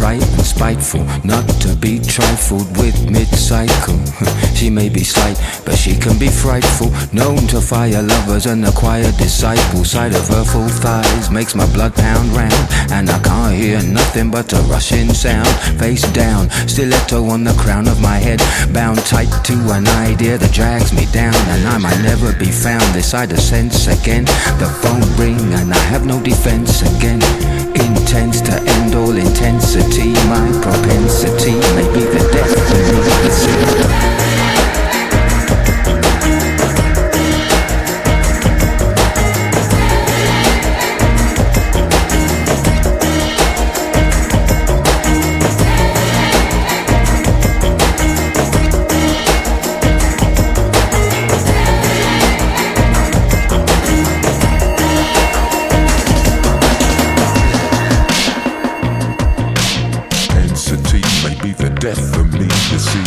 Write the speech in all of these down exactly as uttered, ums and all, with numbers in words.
bright and spiteful, not to be trifled with mid-cycle. She may be slight, but she can be frightful, known to fire lovers and acquire disciples. Sight of her full thighs makes my blood pound round, and I can't hear nothing but a rushing sound. Face down, stiletto on the crown of my head, bound tight to an idea that drags me down, and I might never be found this side of sense again. The phone ring and I have no defense again. Intense to end all intensity, my propensity may be the death of me. Death for me to see.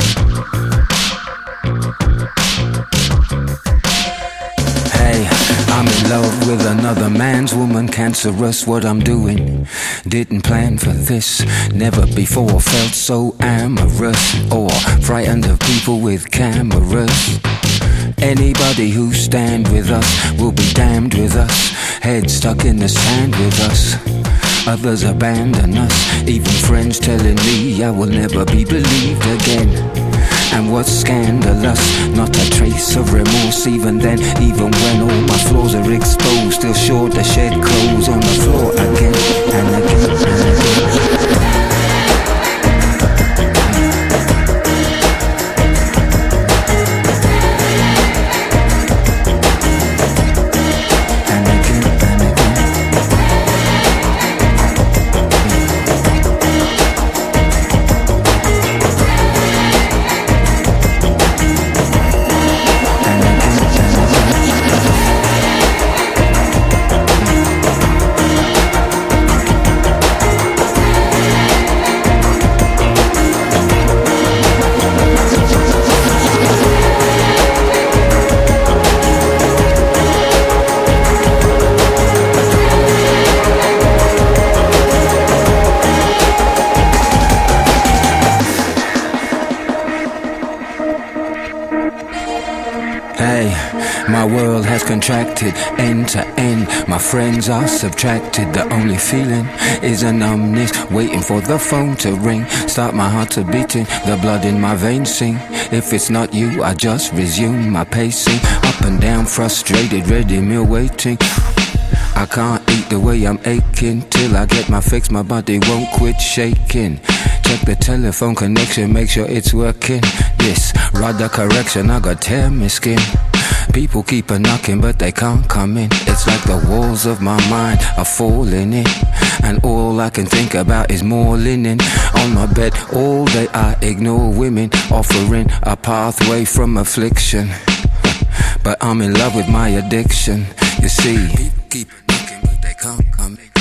Hey, I'm in love with another man's woman, cancerous what I'm doing. Didn't plan for this, never before felt so amorous or frightened of people with cameras. Anybody who stand with us will be damned with us, head stuck in the sand with us. Others abandon us, even friends telling me I will never be believed again. And what's scandalous, not a trace of remorse even then. Even when all my flaws are exposed, still sure to shed clothes on the floor again and again and again. Hey, my world has contracted end to end. My friends are subtracted. The only feeling is a numbness, waiting for the phone to ring. Start my heart to beating, the blood in my veins sing. If it's not you, I just resume my pacing. Up and down, frustrated, ready meal waiting. I can't eat the way I'm aching. Till I get my fix, my body won't quit shaking. Check the telephone connection, make sure it's working. This rudder correction, I got tear my skin. People keep a knocking but they can't come in. It's like the walls of my mind are falling in, and all I can think about is more linen. On my bed all day I ignore women, offering a pathway from affliction. But I'm in love with my addiction. You see, people keep knocking but they can't come in.